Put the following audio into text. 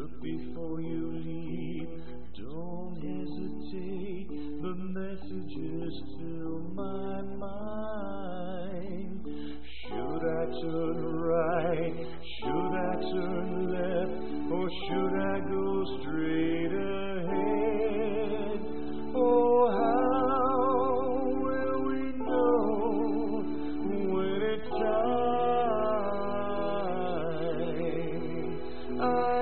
Look before you leave, don't hesitate. The messages fill my mind. Should I turn right? Should I turn left? Or should I go straight ahead? Oh, how will we know when it's time?